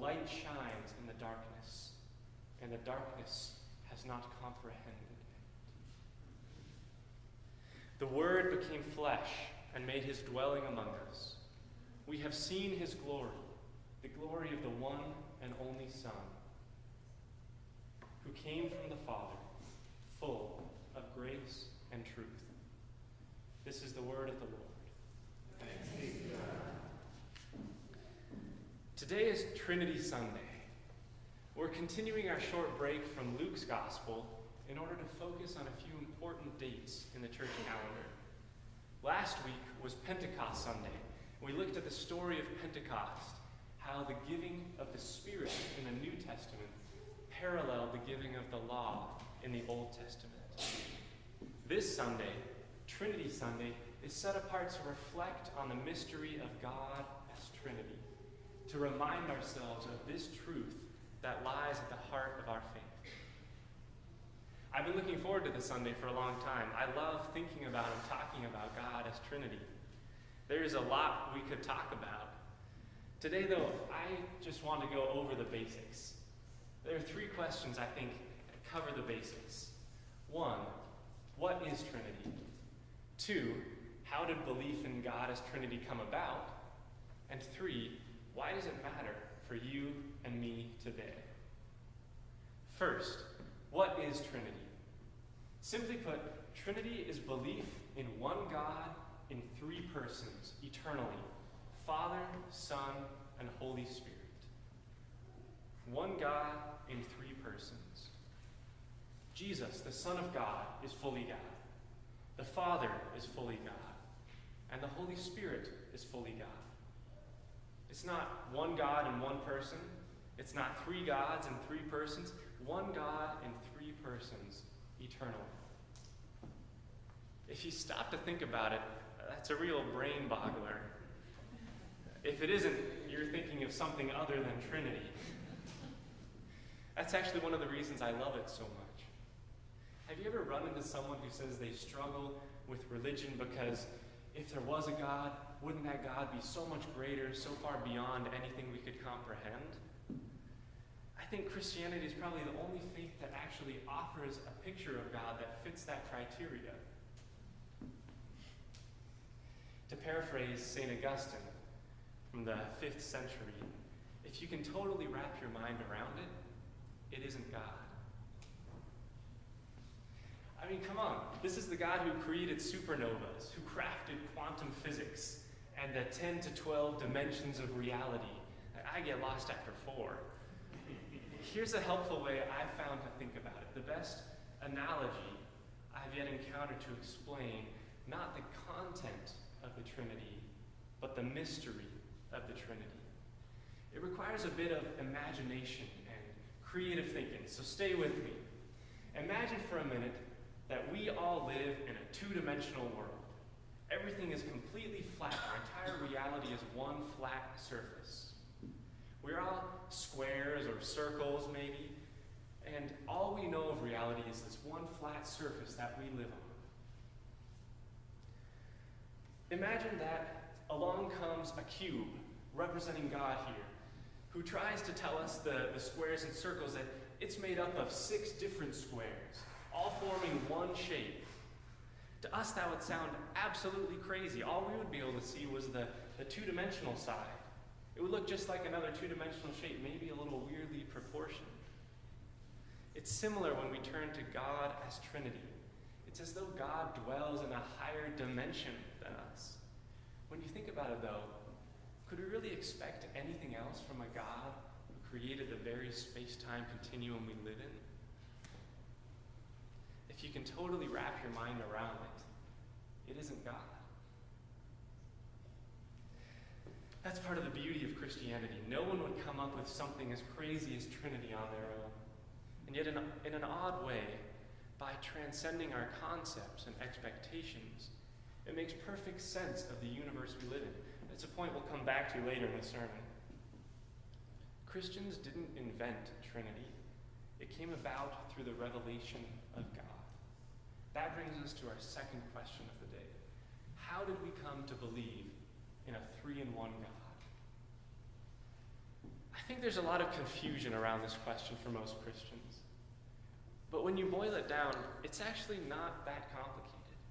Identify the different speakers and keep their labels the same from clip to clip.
Speaker 1: light shines in the darkness, and the darkness has not comprehended it. The Word became flesh and made his dwelling among us. We have seen his glory, the glory of the one and only Son, who came from the Father, full of grace and truth. This is the word of the Lord.
Speaker 2: Thanks be to God.
Speaker 1: Today is Trinity Sunday. We're continuing our short break from Luke's Gospel in order to focus on a few important dates in the church calendar. Last week was Pentecost Sunday. We looked at the story of Pentecost, how the giving of the Spirit in the New Testament paralleled the giving of the law in the Old Testament. This Sunday, Trinity Sunday, is set apart to reflect on the mystery of God as Trinity, to remind ourselves of this truth that lies at the heart of our faith. I've been looking forward to this Sunday for a long time. I love thinking about and talking about God as Trinity. There's a lot we could talk about. Today, though, I just want to go over the basics. There are three questions, I think, that cover the basics. 1, what is Trinity? 2, how did belief in God as Trinity come about? And 3, why does it matter for you and me today? First, what is Trinity? Simply put, Trinity is belief in one God in 3 persons, eternally: Father, Son, and Holy Spirit. One God in 3 persons. Jesus, the Son of God, is fully God. The Father is fully God. And the Holy Spirit is fully God. It's not one God in 1 person. It's not 3 gods in 3 persons. One God in 3 persons, eternally. If you stop to think about it, that's a real brain boggler. If it isn't, you're thinking of something other than Trinity. That's actually one of the reasons I love it so much. Have you ever run into someone who says they struggle with religion because if there was a God, wouldn't that God be so much greater, so far beyond anything we could comprehend? I think Christianity is probably the only faith that actually offers a picture of God that fits that criteria. To paraphrase St. Augustine from the 5th century, if you can totally wrap your mind around it, it isn't God. I mean, come on. This is the God who created supernovas, who crafted quantum physics, and the 10 to 12 dimensions of reality. I get lost after 4. Here's a helpful way I've found to think about it. The best analogy I've yet encountered to explain not the content of the Trinity, but the mystery of the Trinity. It requires a bit of imagination and creative thinking, so stay with me. Imagine for a minute that we all live in a 2-dimensional world. Everything is completely flat. Our entire reality is one flat surface. We're all squares or circles, maybe, and all we know of reality is this one flat surface that we live on. Imagine that along comes a cube representing God here, who tries to tell us, the squares and circles, that it's made up of 6 different squares, all forming one shape. To us, that would sound absolutely crazy. All we would be able to see was the 2-dimensional side. It would look just like another 2-dimensional shape, maybe a little weirdly proportioned. It's similar when we turn to God as Trinity. It's as though God dwells in a higher dimension than us. When you think about it, though, could we really expect anything else from a God who created the very space-time continuum we live in? If you can totally wrap your mind around it, it isn't God. That's part of the beauty of Christianity. No one would come up with something as crazy as Trinity on their own. And yet, in an odd way, by transcending our concepts and expectations, it makes perfect sense of the universe we live in. It's a point we'll come back to later in the sermon. Christians didn't invent Trinity. It came about through the revelation of God. That brings us to our second question of the day. How did we come to believe in a 3-in-1 God? I think there's a lot of confusion around this question for most Christians. But when you boil it down, it's actually not that complicated.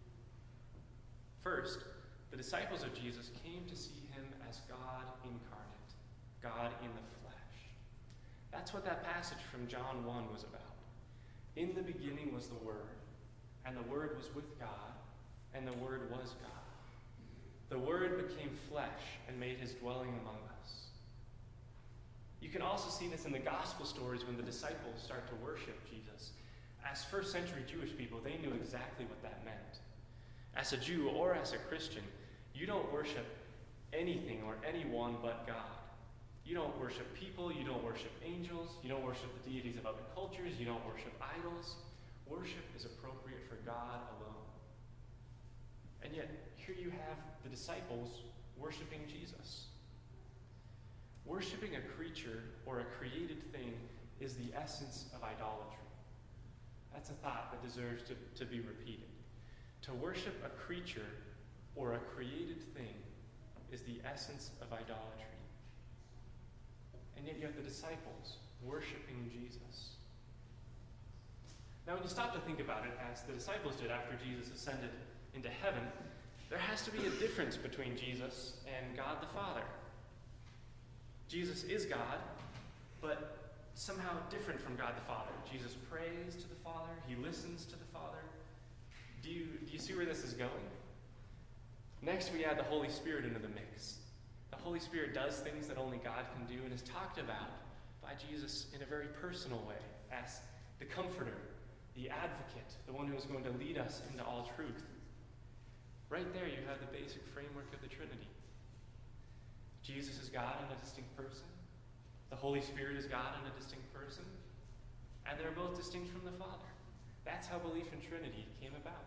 Speaker 1: First, the disciples of Jesus came to see him as God incarnate, God in the flesh. That's what that passage from John 1 was about. In the beginning was the Word, and the Word was with God, and the Word was God. The Word became flesh and made his dwelling among us. You can also see this in the gospel stories when the disciples start to worship Jesus. As first century Jewish people, they knew exactly what that meant. As a Jew or as a Christian, you don't worship anything or anyone but God. You don't worship people, you don't worship angels, you don't worship the deities of other cultures, you don't worship idols. Worship is appropriate for God alone. And yet, here you have the disciples worshiping Jesus. Worshipping a creature or a created thing is the essence of idolatry. That's a thought that deserves to be repeated. To worship a creature or a created thing is the essence of idolatry. And yet you have the disciples worshiping Jesus. Now when you stop to think about it, as the disciples did after Jesus ascended into heaven, there has to be a difference between Jesus and God the Father. Jesus is God, but somehow different from God the Father. Jesus prays to the Father. He listens to the Father. Do you see where this is going? Next, we add the Holy Spirit into the mix. The Holy Spirit does things that only God can do and is talked about by Jesus in a very personal way as the Comforter, the Advocate, the one who is going to lead us into all truth. Right there, you have the basic framework of the Trinity. Jesus is God in a distinct person. The Holy Spirit is God in a distinct person. And they're both distinct from the Father. That's how belief in Trinity came about.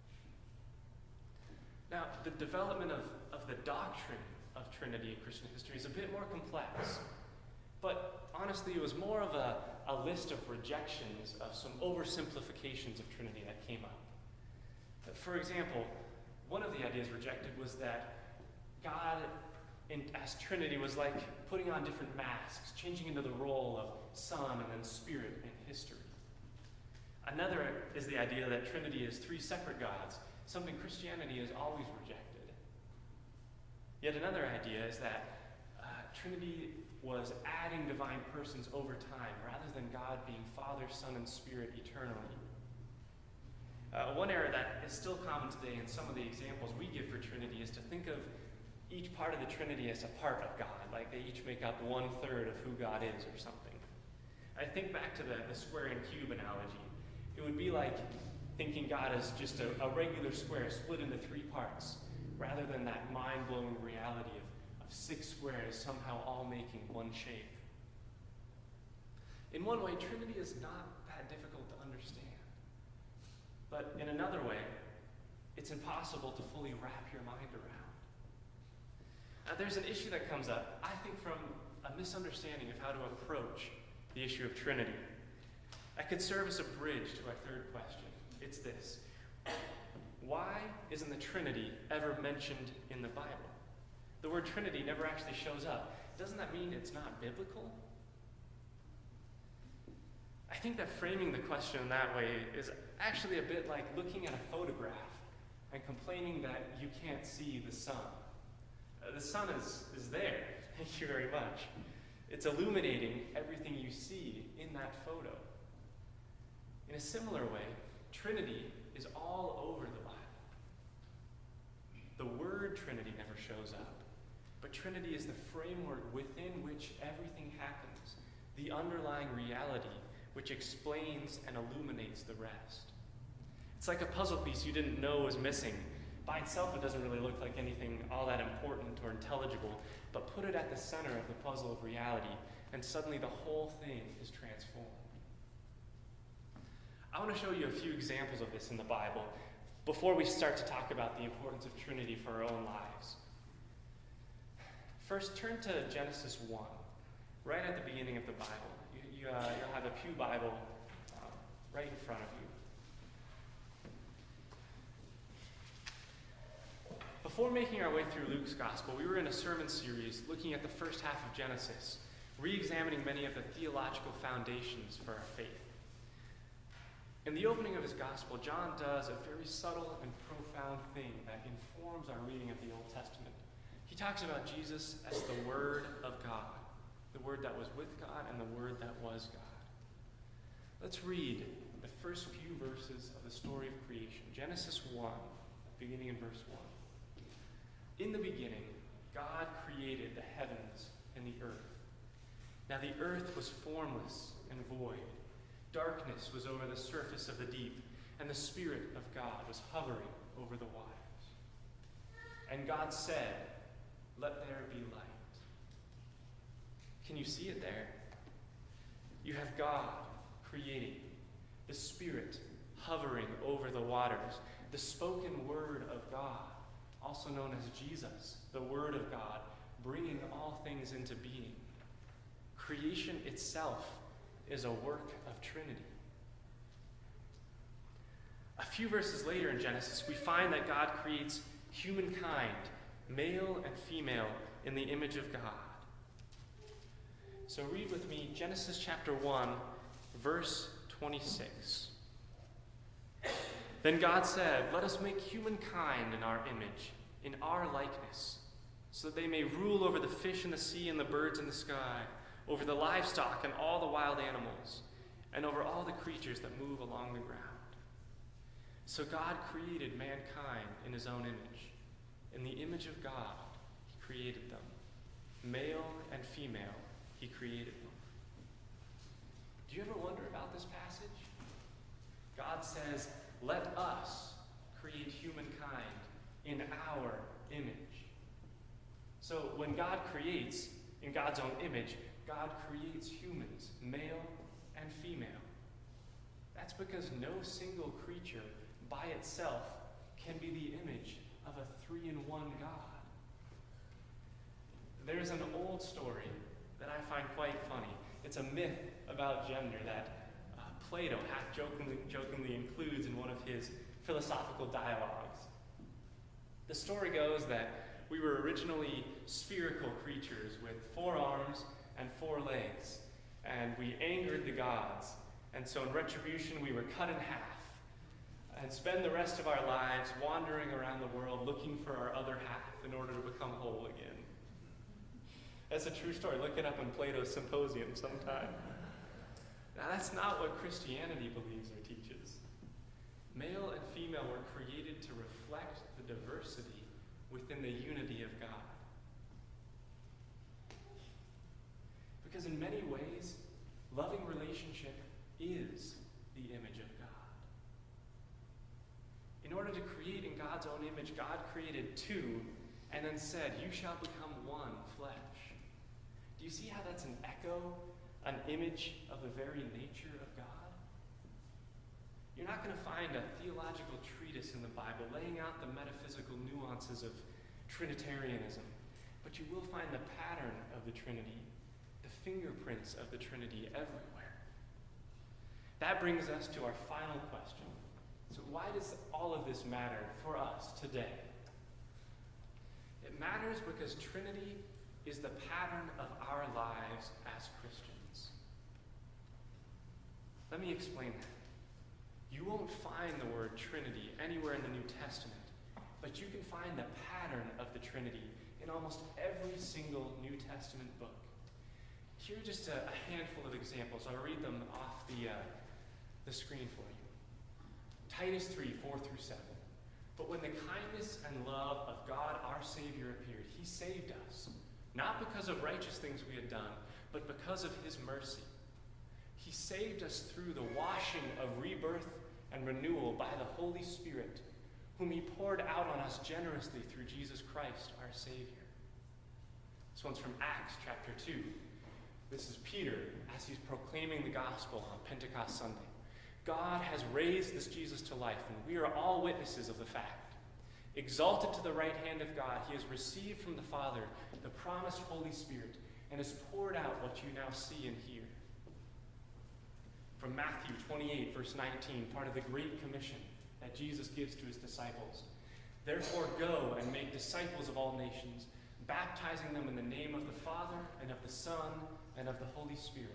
Speaker 1: Now, the development of the doctrine of Trinity in Christian history is a bit more complex. But honestly, it was more of a list of rejections of some oversimplifications of Trinity that came up. For example, one of the ideas rejected was that God as Trinity was like putting on different masks, changing into the role of Son and then Spirit in history. Another is the idea that Trinity is three separate gods, something Christianity has always rejected. Yet another idea is that Trinity was adding divine persons over time, rather than God being Father, Son, and Spirit eternally. One error that is still common today in some of the examples we give for Trinity is to think of each part of the Trinity as a part of God, like they each make up 1/3 of who God is or something. I think back to the square and cube analogy. It would be like thinking God is just a regular square split into 3 parts, rather than that mind-blowing reality of 6 squares somehow all making one shape. In one way, Trinity is not that difficult to understand. But in another way, it's impossible to fully wrap your mind around. Now, there's an issue that comes up, I think, from a misunderstanding of how to approach the issue of Trinity. That could serve as a bridge to our third question. It's this: why isn't the Trinity ever mentioned in the Bible? The word Trinity never actually shows up. Doesn't that mean it's not biblical? I think that framing the question in that way is actually a bit like looking at a photograph and complaining that you can't see the sun. The sun is there, thank you very much. It's illuminating everything you see in that photo. In a similar way, Trinity is all over the Bible. The word Trinity never shows up, but Trinity is the framework within which everything happens, the underlying reality which explains and illuminates the rest. It's like a puzzle piece you didn't know was missing. By itself, it doesn't really look like anything all that important or intelligible, but put it at the center of the puzzle of reality, and suddenly the whole thing is transformed. I want to show you a few examples of this in the Bible before we start to talk about the importance of Trinity for our own lives. First, turn to Genesis 1, right at the beginning of the Bible. You'll have a Pew Bible right in front of you. Before making our way through Luke's Gospel, we were in a sermon series looking at the first half of Genesis, re-examining many of the theological foundations for our faith. In the opening of his gospel, John does a very subtle and profound thing that informs our reading of the Old Testament. He talks about Jesus as the Word of God, the Word that was with God and the Word that was God. Let's read the first few verses of the story of creation. Genesis 1, beginning in verse 1. In the beginning, God created the heavens and the earth. Now the earth was formless and void. Darkness was over the surface of the deep, and the Spirit of God was hovering over the waters. And God said, "Let there be light." Can you see it there? You have God creating, the Spirit hovering over the waters, the spoken word of God, also known as Jesus, the Word of God, bringing all things into being. Creation itself is a work of Trinity. A few verses later in Genesis, we find that God creates humankind, male and female, in the image of God. So read with me Genesis chapter 1, verse 26. Then God said, "Let us make humankind in our image, in our likeness, so that they may rule over the fish in the sea and the birds in the sky, over the livestock and all the wild animals, and over all the creatures that move along the ground." So God created mankind in his own image. In the image of God, he created them. Male and female, he created them. Do you ever wonder about this passage? God says, "Let us create humankind in our image." So when God creates in God's own image, God creates humans, male and female. That's because no single creature by itself can be the image of a three-in-one God. There's an old story that I find quite funny. It's a myth about gender that Plato half-jokingly includes in one of his philosophical dialogues. The story goes that we were originally spherical creatures with 4 arms and 4 legs, and we angered the gods, and so in retribution we were cut in half and spend the rest of our lives wandering around the world looking for our other half in order to become whole again. That's a true story. Look it up in Plato's Symposium sometime. Now that's not what Christianity believes or teaches. Male and female were created to reflect the diversity within the unity of God. Because in many ways, loving relationship is the image of God. In order to create in God's own image, God created 2 and then said, "You shall become one flesh." Do you see how that's an echo, an image of the very nature of God? You're not going to find a theological treatise in the Bible laying out the metaphysical nuances of Trinitarianism, but you will find the pattern of the Trinity, the fingerprints of the Trinity everywhere. That brings us to our final question. So why does all of this matter for us today? It matters because Trinity is the pattern of our lives as Christians. Let me explain that. You won't find the word Trinity anywhere in the New Testament, but you can find the pattern of the Trinity in almost every single New Testament book. Here are just a handful of examples. I'll read them off the screen for you. Titus 3, 4-7. "But when the kindness and love of God our Savior appeared, he saved us, not because of righteous things we had done, but because of his mercy. He saved us through the washing of rebirth and renewal by the Holy Spirit, whom he poured out on us generously through Jesus Christ our Savior." This one's from Acts chapter 2. This is Peter as he's proclaiming the gospel on Pentecost Sunday. "God has raised this Jesus to life, and we are all witnesses of the fact. Exalted to the right hand of God, he has received from the Father the promised Holy Spirit and has poured out what you now see and hear." From Matthew 28, verse 19, part of the Great Commission that Jesus gives to his disciples. "Therefore go and make disciples of all nations, baptizing them in the name of the Father and of the Son, and of the Holy Spirit.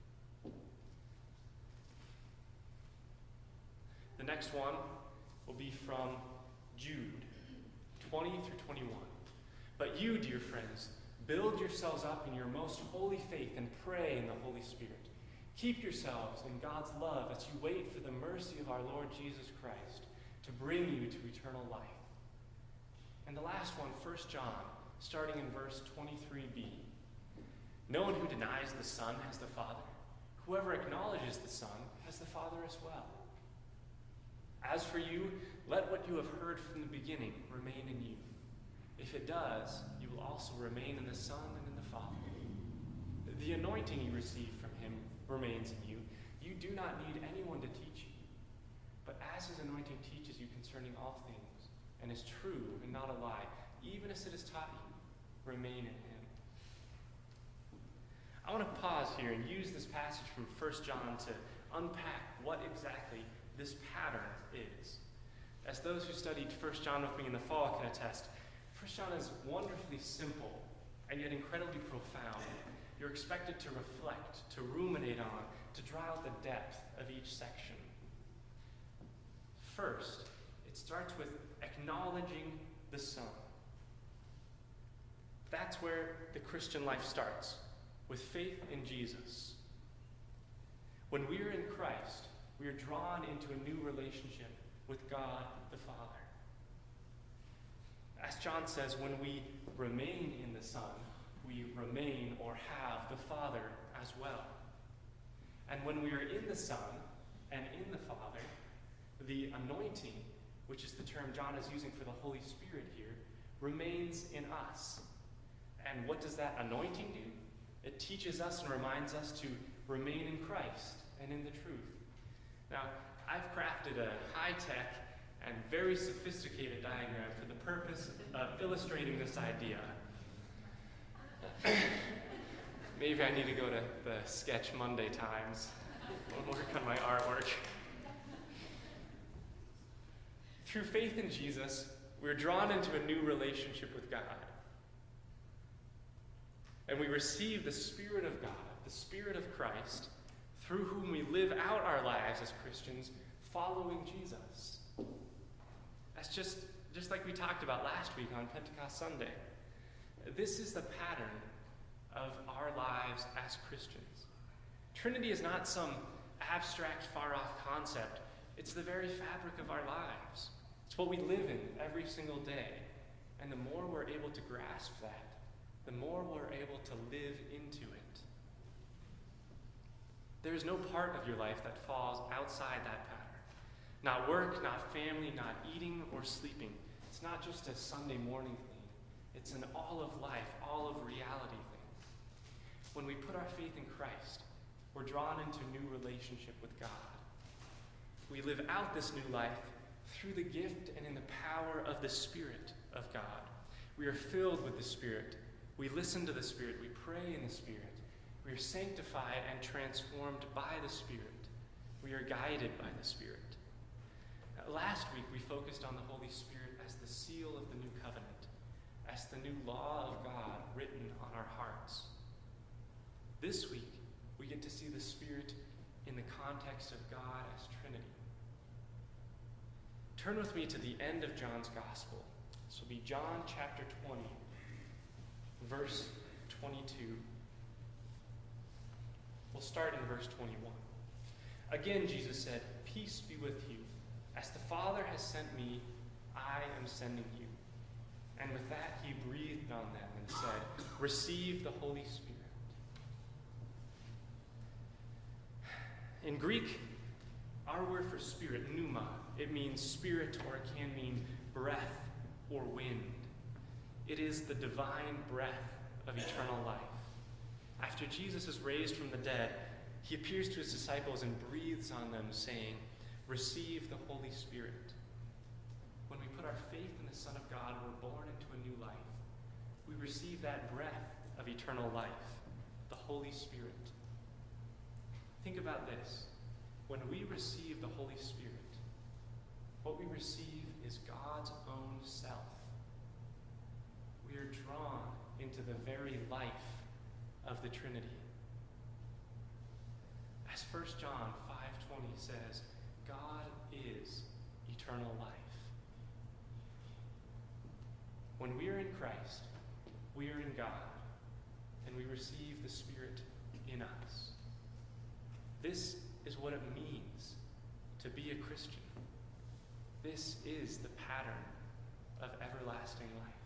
Speaker 1: The next one will be from Jude 20 through 21. But you, dear friends, build yourselves up in your most holy faith and pray in the Holy Spirit. Keep yourselves in God's love as you wait for the mercy of our Lord Jesus Christ to bring you to eternal life. And the last one, 1 John, starting in verse 23b. No one who denies the Son has the Father. Whoever acknowledges the Son has the Father as well. As for you, let what you have heard from the beginning remain in you. If it does, you will also remain in the Son and in the Father. The anointing you receive from him remains in you. You do not need anyone to teach you. But as his anointing teaches you concerning all things, and is true and not a lie, even as it is taught you, remain in him. I want to pause here and use this passage from 1 John to unpack what exactly this pattern is. As those who studied 1 John with me in the fall can attest, 1 John is wonderfully simple and yet incredibly profound. You're expected to reflect, to ruminate on, to draw out the depth of each section. First, it starts with acknowledging the Son. That's where the Christian life starts, with faith in Jesus. When we are in Christ, we are drawn into a new relationship with God the Father. As John says, when we remain in the Son, we remain or have the Father as well. And when we are in the Son and in the Father, the anointing, which is the term John is using for the Holy Spirit here, remains in us. And what does that anointing do? It teaches us and reminds us to remain in Christ and in the truth. Now, I've crafted a high-tech and very sophisticated diagram for the purpose of illustrating this idea. Maybe I need to go to the Sketch Monday Times and work on my artwork. Through faith in Jesus, we're drawn into a new relationship with God. And we receive the Spirit of God, the Spirit of Christ, through whom we live out our lives as Christians, following Jesus. That's just like we talked about last week on Pentecost Sunday. This is the pattern of our lives as Christians. Trinity is not some abstract, far-off concept. It's the very fabric of our lives. It's what we live in every single day. And the more we're able to grasp that, the more we're able to live into it. There is no part of your life that falls outside that pattern. Not work, not family, not eating or sleeping. It's not just a Sunday morning thing. It's an all of life, all of reality thing. When we put our faith in Christ, we're drawn into new relationship with God. We live out this new life through the gift and in the power of the Spirit of God. We are filled with the Spirit. We listen to the Spirit. We pray in the Spirit. We are sanctified and transformed by the Spirit. We are guided by the Spirit. Last week, we focused on the Holy Spirit as the seal of the new covenant, as the new law of God written on our hearts. This week, we get to see the Spirit in the context of God as Trinity. Turn with me to the end of John's Gospel. This will be John chapter 20, verse 22. We'll start in verse 21. Again, Jesus said, "Peace be with you. As the Father has sent me, I am sending you." And with that, he breathed on them and said, "Receive the Holy Spirit." In Greek, our word for spirit, pneuma, it means spirit, or it can mean breath or wind. It is the divine breath of eternal life. After Jesus is raised from the dead, he appears to his disciples and breathes on them, saying, "Receive the Holy Spirit." When we put our faith in the Son of God, we're born into a new life. We receive that breath of eternal life, the Holy Spirit. Think about this. When we receive the Holy Spirit, what we receive is God's own self. We are drawn into the very life of the Trinity. As 1 John 5:20 says, God is eternal life. When we are in Christ, we are in God, and we receive the Spirit in us. This is what it means to be a Christian. This is the pattern of everlasting life.